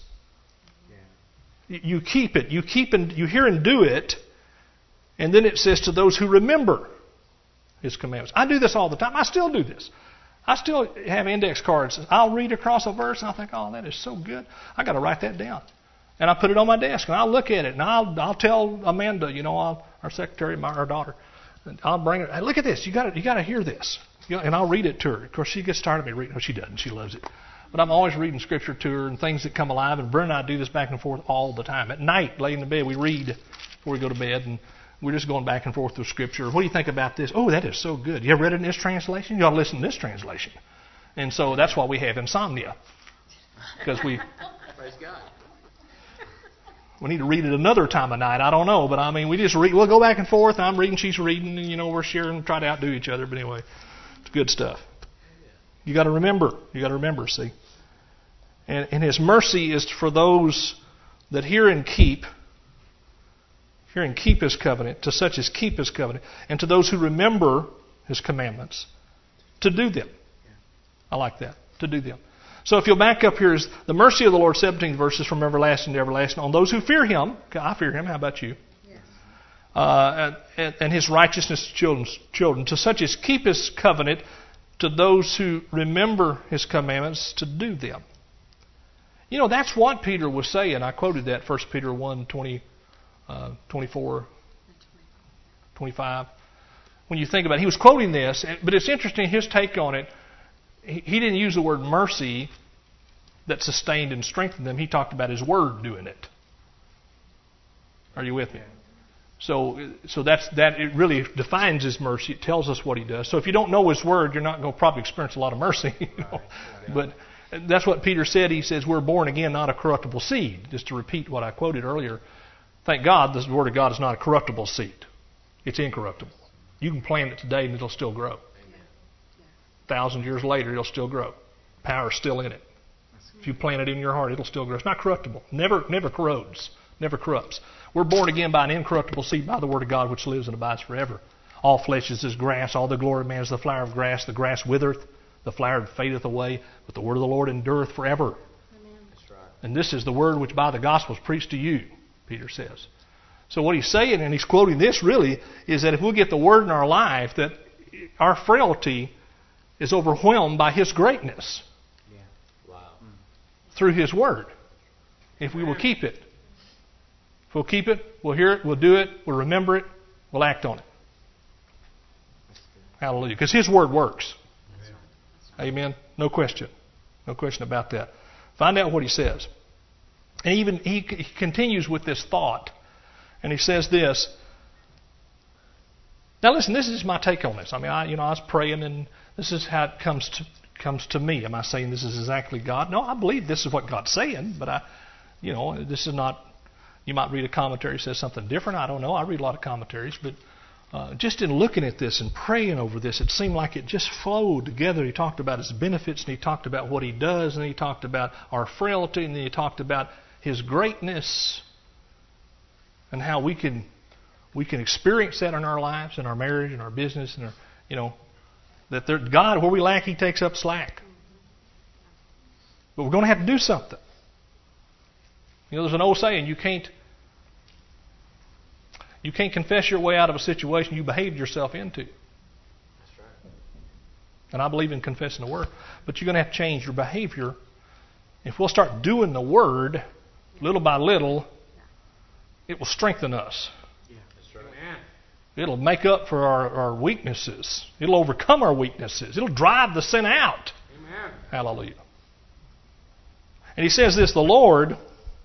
Yeah. You keep it. You keep and you hear and do it. And then it says to those who remember His commandments. I do this all the time. I still do this. I still have index cards. I'll read across a verse and I'll think, oh, that is so good. I got to write that down. And I put it on my desk and I'll look at it and I'll I'll tell Amanda, you know, I'll, our secretary, my our daughter, and I'll bring her. Hey, look at this. You got to you got to hear this. You know, and I'll read it to her. Of course, she gets tired of me reading. No, she doesn't. She loves it. But I'm always reading scripture to her and things that come alive. And Brent and I do this back and forth all the time. At night, laying in the bed, we read before we go to bed, and we're just going back and forth through scripture. What do you think about this? Oh, that is so good. You ever read it in this translation? You ought to listen to this translation. And so that's why we have insomnia, because we Praise God. we need to read it another time of night. I don't know, but I mean, we just read. We'll go back and forth. I'm reading, she's reading, and you know, we're sharing, try to outdo each other. But anyway, it's good stuff. You got to remember. You got to remember. See, and, and His mercy is for those that hear and keep Hearing, keep His covenant, to such as keep His covenant, and to those who remember His commandments, to do them. I like that, to do them. So if you'll back up here, is the mercy of the Lord, seventeen verses, from everlasting to everlasting, on those who fear Him. I fear Him. How about you? Yes. Uh, and, and His righteousness to children's children, to such as keep His covenant, to those who remember His commandments, to do them. You know, that's what Peter was saying. I quoted that, First Peter one, twenty, uh, twenty-four, twenty-five. When you think about it, he was quoting this, but it's interesting, his take on it. He, he didn't use the word mercy that sustained and strengthened them. He talked about His Word doing it. Are you with me? So, so that's that. It really defines His mercy. It tells us what He does. So if you don't know His Word, you're not going to probably experience a lot of mercy. You know? But that's what Peter said. He says we're born again, not a corruptible seed. Just to repeat what I quoted earlier. Thank God the Word of God is not a corruptible seed. It's incorruptible. You can plant it today and it'll still grow. A thousand years later, it'll still grow. Power's still in it. If you plant it in your heart, it'll still grow. It's not corruptible. Never, never corrodes. Never corrupts. We're born again by an incorruptible seed, by the Word of God, which lives and abides forever. All flesh is as grass. All the glory of man is the flower of grass. The grass withereth, the flower fadeth away, but the word of the Lord endureth forever. Amen. That's right. And this is the word which by the gospel is preached to you, Peter says. So what he's saying, and he's quoting this really, is that if we get the Word in our life, that our frailty is overwhelmed by His greatness. Yeah. Wow. Through His Word. If we will keep it. If we'll keep it, we'll hear it, we'll do it, we'll remember it, we'll act on it. Hallelujah. Because His Word works. Amen. No question. No question about that. Find out what He says. And even he, he continues with this thought. And he says this. Now listen, this is my take on this. I mean, I, you know, I was praying, and this is how it comes to comes to me. Am I saying this is exactly God? No, I believe this is what God's saying, but I, you know, this is not. You might read a commentary that says something different. I don't know. I read a lot of commentaries, but uh, just in looking at this and praying over this, it seemed like it just flowed together. He talked about His benefits, and He talked about what He does, and He talked about our frailty, and then He talked about His greatness. And how we can we can experience that in our lives, in our marriage, in our business, and our, you know, that there, God, where we lack, He takes up slack. But we're going to have to do something. You know, there's an old saying: you can't you can't confess your way out of a situation you behaved yourself into. That's right. And I believe in confessing the Word, but you're going to have to change your behavior. If we'll start doing the Word little by little, it will strengthen us. Yeah, that's right. Amen. It'll make up for our, our weaknesses. It'll overcome our weaknesses. It'll drive the sin out. Amen. Hallelujah. And he says this, the Lord,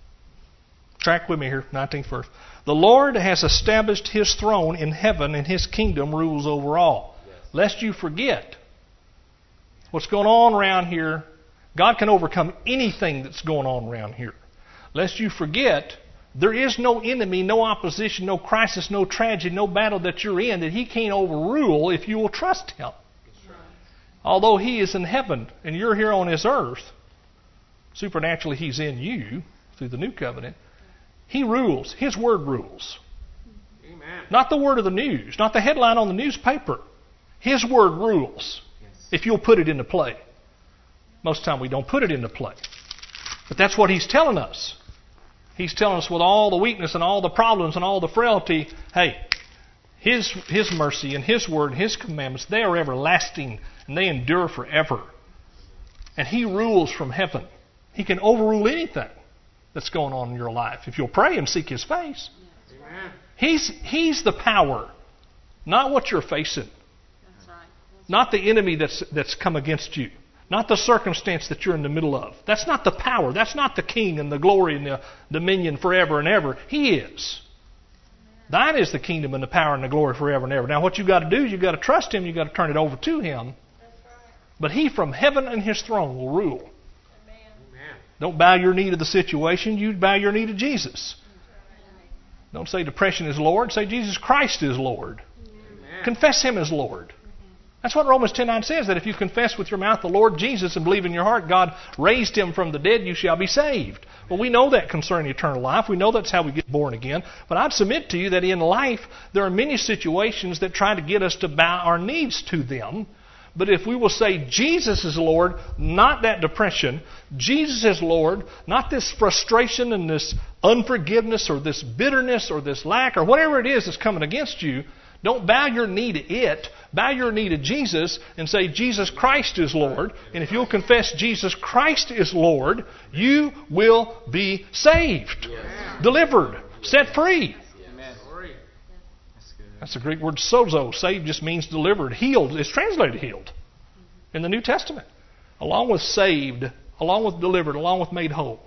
track with me here, nineteenth verse. The Lord has established His throne in heaven, and His kingdom rules over all. Yes. Lest you forget what's going on around here. God can overcome anything that's going on around here. Lest you forget, there is no enemy, no opposition, no crisis, no tragedy, no battle that you're in that He can't overrule if you will trust Him. Right. Although He is in heaven and you're here on this earth, supernaturally He's in you through the new covenant. He rules. His Word rules. Amen. Not the word of the news, not the headline on the newspaper. His Word rules. Yes. If you'll put it into play. Most of the time we don't put it into play. But that's what He's telling us. He's telling us with all the weakness and all the problems and all the frailty, hey, His His mercy and His Word and His commandments, they are everlasting and they endure forever. And He rules from heaven. He can overrule anything that's going on in your life if you'll pray and seek His face. Amen. He's, he's the power, not what you're facing, That's right. That's not the enemy that's, that's come against you. Not the circumstance that you're in the middle of. That's not the power. That's not the king and the glory and the dominion forever and ever. He is. Thine is the kingdom and the power and the glory forever and ever. Now what you've got to do is you've got to trust Him. You've got to turn it over to Him. That's right. But He from heaven and His throne will rule. Amen. Amen. Don't bow your knee to the situation. You bow your knee to Jesus. Don't say depression is Lord. Say Jesus Christ is Lord. Amen. Confess Him as Lord. That's what Romans ten nine says, that if you confess with your mouth the Lord Jesus and believe in your heart God raised him from the dead, you shall be saved. Well, we know that concerning eternal life. We know that's how we get born again. But I'd submit to you that in life there are many situations that try to get us to bow our knees to them. But if we will say Jesus is Lord, not that depression, Jesus is Lord, not this frustration and this unforgiveness or this bitterness or this lack or whatever it is that's coming against you, don't bow your knee to it. Bow your knee to Jesus and say, Jesus Christ is Lord. And if you'll confess Jesus Christ is Lord, you will be saved, yes. delivered, set free. Amen. That's the Greek word sozo. Saved just means delivered. Healed. It's translated healed in the New Testament. Along with saved, along with delivered, along with made whole.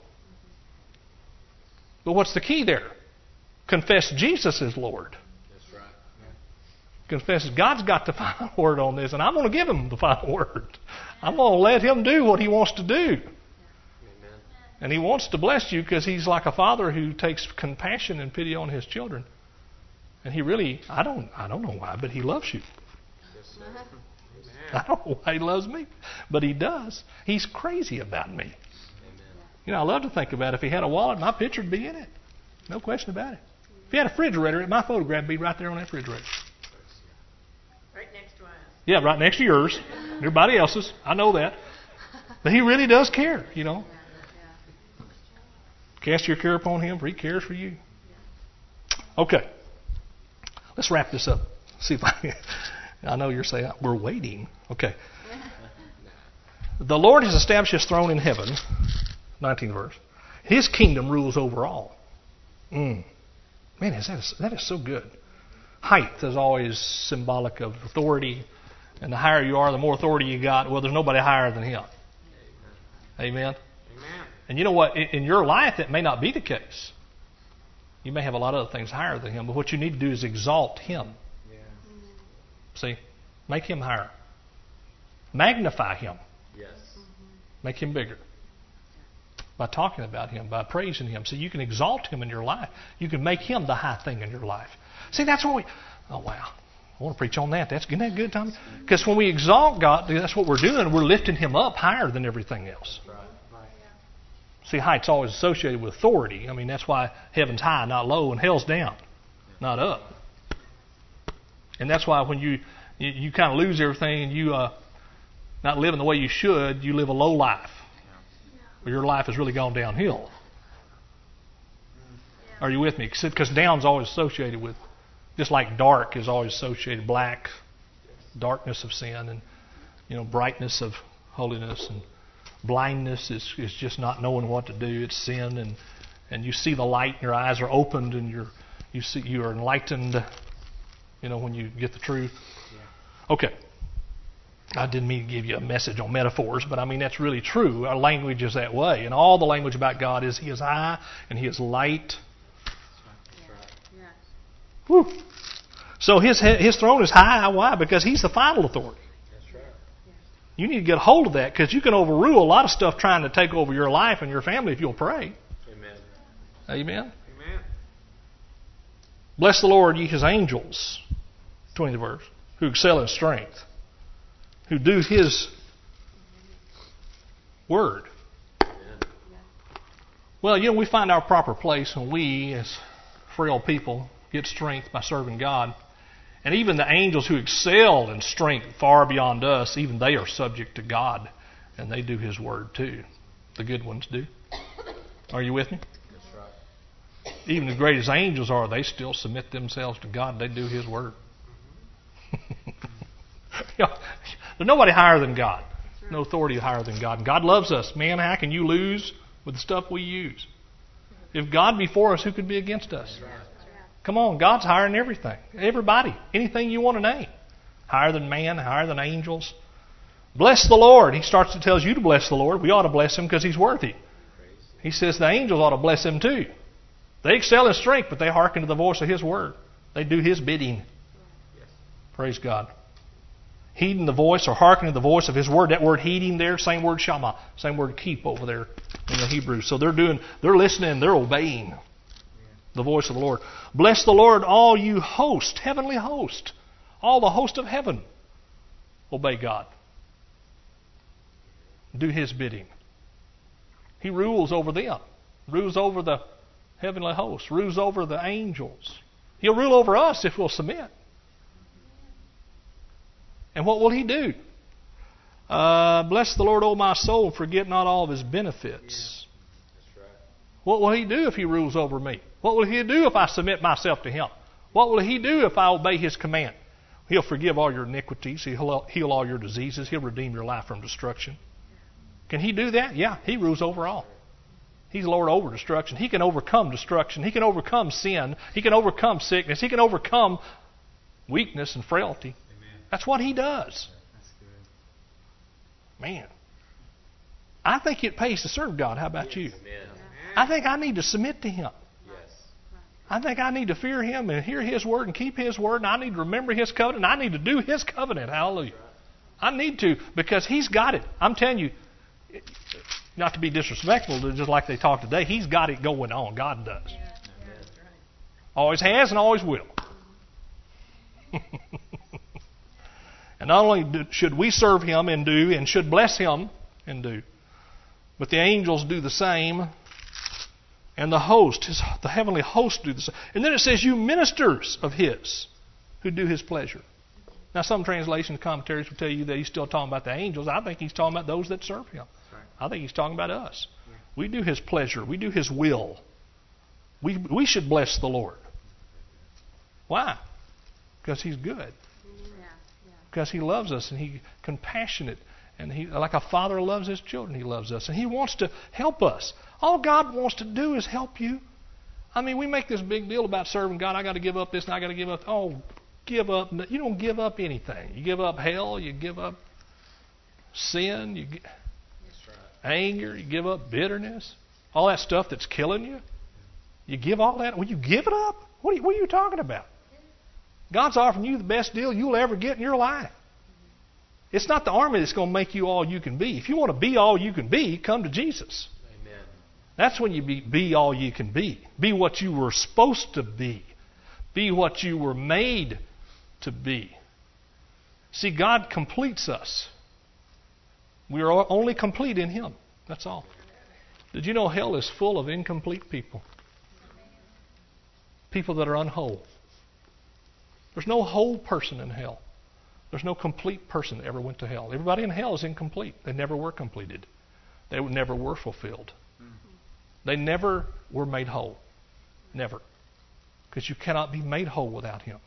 But what's the key there? Confess Jesus is Lord. Confess God's got the final word on this, and I'm going to give him the final word. I'm going to let him do what he wants to do. Amen. And he wants to bless you because he's like a father who takes compassion and pity on his children. And he really, I don't I don't know why, but he loves you. Yes, I don't know why he loves me, but he does. He's crazy about me. Amen. You know, I love to think about it. If he had a wallet, my picture would be in it. No question about it. If he had a refrigerator, my photograph would be right there on that refrigerator. Right next to us. Yeah, right next to yours. Everybody else's. I know that. But he really does care, you know. Cast your care upon him, for he cares for you. Okay. Let's wrap this up. See if I I know you're saying, we're waiting. Okay. The Lord has established his throne in heaven. nineteenth verse. His kingdom rules over all. Mm. Man, is that, is, that is so good. Height is always symbolic of authority. And the higher you are, the more authority you got. Well, there's nobody higher than him. Amen. Amen. And you know what? In, in your life, it may not be the case. You may have a lot of other things higher than him. But what you need to do is exalt him. Yeah. See? Make him higher. Magnify him. Yes. Make him bigger. By talking about him, by praising him. So you can exalt him in your life. You can make him the high thing in your life. See, that's what we... Oh, wow. I want to preach on that. That's, isn't that good, Tommy? Because when we exalt God, that's what we're doing. We're lifting him up higher than everything else. Right. Right. See, height's always associated with authority. I mean, that's why heaven's high, not low, and hell's down, not up. And that's why when you you, you kind of lose everything and you uh, not living the way you should, you live a low life. Where your life has really gone downhill. Are you with me? Because down's always associated with, just like dark is always associated, black, darkness of sin, and you know, brightness of holiness, and blindness is, is just not knowing what to do. It's sin, and and you see the light, and your eyes are opened, and you're you see you are enlightened. You know, when you get the truth. Okay. I didn't mean to give you a message on metaphors, but I mean that's really true. Our language is that way, and all the language about God is He is high and He is light. Yeah. Whew. So His His throne is high. Why? Because He's the final authority. That's right. You need to get a hold of that because you can overrule a lot of stuff trying to take over your life and your family if you'll pray. Amen. Amen. Amen. Bless the Lord, ye His angels, twentieth verse, who excel in strength, who do His word. Amen. Well, you know, we find our proper place when we, as frail people, get strength by serving God. And even the angels who excel in strength far beyond us, even they are subject to God. And they do His word too. The good ones do. Are you with me? That's right. Even the greatest angels are, they still submit themselves to God. They do His word. You know, there's nobody higher than God. No authority higher than God. And God loves us. Man, how can you lose with the stuff we use? If God be for us, who could be against us? Come on, God's higher than everything. Everybody. Anything you want to name. Higher than man, higher than angels. Bless the Lord. He starts to tell you to bless the Lord. We ought to bless Him because He's worthy. He says the angels ought to bless Him too. They excel in strength, but they hearken to the voice of His word. They do His bidding. Praise God. Heeding the voice or hearkening to the voice of His word. That word heeding there, same word shama, same word keep over there in the Hebrew. So they're doing, they're listening, they're obeying the voice of the Lord. Bless the Lord, all you host, heavenly host, all the host of heaven. obey God. Do His bidding. He rules over them. Rules over the heavenly hosts. Rules over the angels. He'll rule over us if we'll submit. And what will He do? Uh, bless the Lord, O my soul, and forget not all of His benefits. That's right. What will He do if He rules over me? What will He do if I submit myself to Him? What will He do if I obey His command? He'll forgive all your iniquities. He'll heal all your diseases. He'll redeem your life from destruction. Can He do that? Yeah, He rules over all. He's Lord over destruction. He can overcome destruction. He can overcome sin. He can overcome sickness. He can overcome weakness and frailty. Amen. That's what He does. That's good. Man, I think it pays to serve God. How about you? Amen. I think I need to submit to Him. Yes. I think I need to fear Him and hear His word and keep His word. And I need to remember His covenant. And I need to do His covenant. Hallelujah. I need to, because He's got it. I'm telling you, not to be disrespectful, just like they talk today, He's got it going on. God does. Yeah, yeah, that's right. Always has and always will. And not only do, should we serve Him and do, and should bless Him and do, but the angels do the same, and the host, his, the heavenly host do the same. And then it says, you ministers of His who do His pleasure. Now some translation commentaries will tell you that He's still talking about the angels. I think He's talking about those that serve Him. I think He's talking about us. We do His pleasure. We do His will. We, we should bless the Lord. Why? Because He's good. Yeah, yeah. Because He loves us and He's compassionate. And He, like a father loves His children, He loves us. And He wants to help us. All God wants to do is help you. I mean, we make this big deal about serving God. I got to give up this and I got to give up. Oh, give up. You don't give up anything. You give up hell. You give up sin. You give, anger. You give up bitterness. All that stuff that's killing you. You give all that. Will you give it up? What are you, what are you talking about? God's offering you the best deal you'll ever get in your life. It's not the army that's going to make you all you can be. If you want to be all you can be, come to Jesus. Amen. That's when you be, be all you can be. Be what you were supposed to be. Be what you were made to be. See, God completes us. We are only complete in Him. That's all. Did you know hell is full of incomplete people? People that are unwhole. There's no whole person in hell. There's no complete person that ever went to hell. Everybody in hell is incomplete. They never were completed. They never were fulfilled. They never were made whole. Never. Because you cannot be made whole without Him.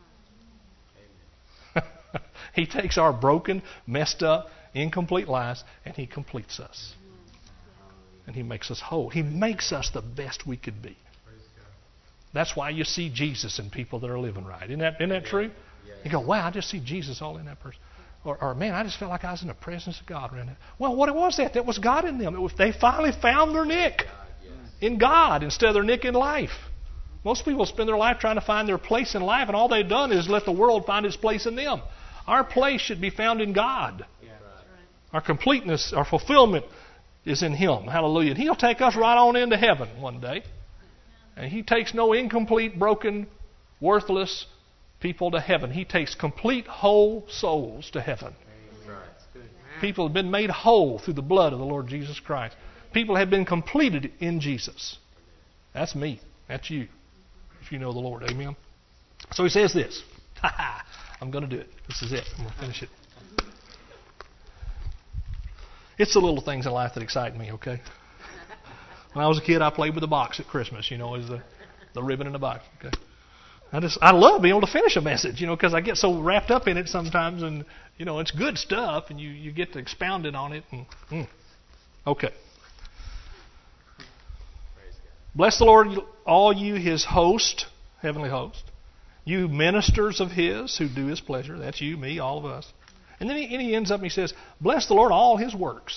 He takes our broken, messed up, incomplete lives and He completes us. And He makes us whole. He makes us the best we could be. That's why you see Jesus in people that are living right. Isn't that, isn't that true? You go, wow, I just see Jesus all in that person. Or, or, man, I just felt like I was in the presence of God around that. Well, what was that? That was God in them. It was, they finally found their nick in God instead of their nick in life. Most people spend their life trying to find their place in life, and all they've done is let the world find its place in them. Our place should be found in God. Our completeness, our fulfillment is in Him. Hallelujah. And He'll take us right on into heaven one day. And He takes no incomplete, broken, worthless people to heaven. He takes complete, whole souls to heaven. People have been made whole through the blood of the Lord Jesus Christ. People have been completed in Jesus. That's me. That's you. If you know the Lord. Amen. So He says this. I'm going to do it. This is it. I'm going to finish it. It's the little things in life that excite me, okay? When I was a kid, I played with the box at Christmas, you know, as the, the ribbon in the box, okay? I just, I love being able to finish a message, you know, because I get so wrapped up in it sometimes, and, you know, it's good stuff, and you, you get to expound it on it. And, mm. Okay. Bless the Lord, all you His host, heavenly host, you ministers of His who do His pleasure. That's you, me, all of us. And then he, and he ends up and he says, bless the Lord, all His works.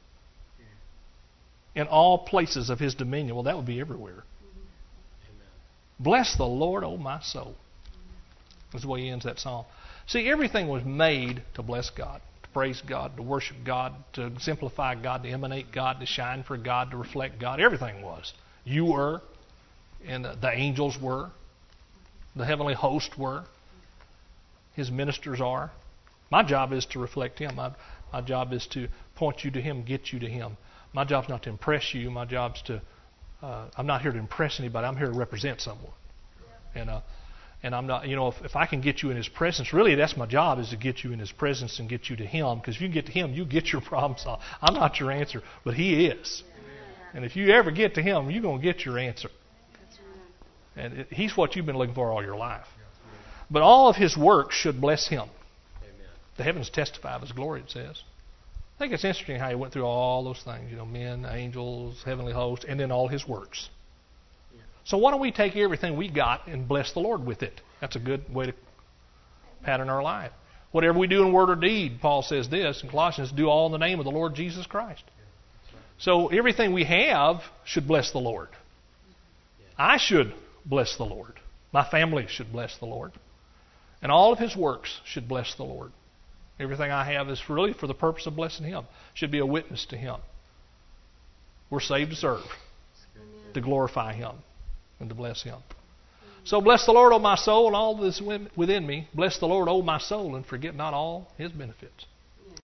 In all places of His dominion. Well, that would be everywhere. Amen. Bless the Lord, O my soul. That's the way he ends that psalm. See, everything was made to bless God, to praise God, to worship God, to exemplify God, to emanate God, to shine for God, to reflect God. Everything was. You were, and the angels were, the heavenly host were, His ministers are. My job is to reflect Him. My, my job is to point you to Him, get you to Him. My job's not to impress you. My job's to, uh, I'm not here to impress anybody. I'm here to represent someone. And uh, and I'm not, you know, if, if I can get you in His presence, really that's my job, is to get you in His presence and get you to Him. Because if you get to Him, you get your problem solved. I'm not your answer, but He is. And if you ever get to Him, you're going to get your answer. And it, He's what you've been looking for all your life. But all of His works should bless Him. The heavens testify of His glory, it says. I think it's interesting how He went through all those things, you know, men, angels, heavenly hosts, and then all His works. Yeah. So why don't we take everything we got and bless the Lord with it? That's a good way to pattern our life. Whatever we do in word or deed, Paul says this in Colossians, do all in the name of the Lord Jesus Christ. So everything we have should bless the Lord. I should bless the Lord. My family should bless the Lord. And all of His works should bless the Lord. Everything I have is really for the purpose of blessing Him. Should be a witness to Him. We're saved to serve, to glorify Him, and to bless Him. So bless the Lord, O my soul, and all that is within me. Bless the Lord, O my soul, and forget not all His benefits.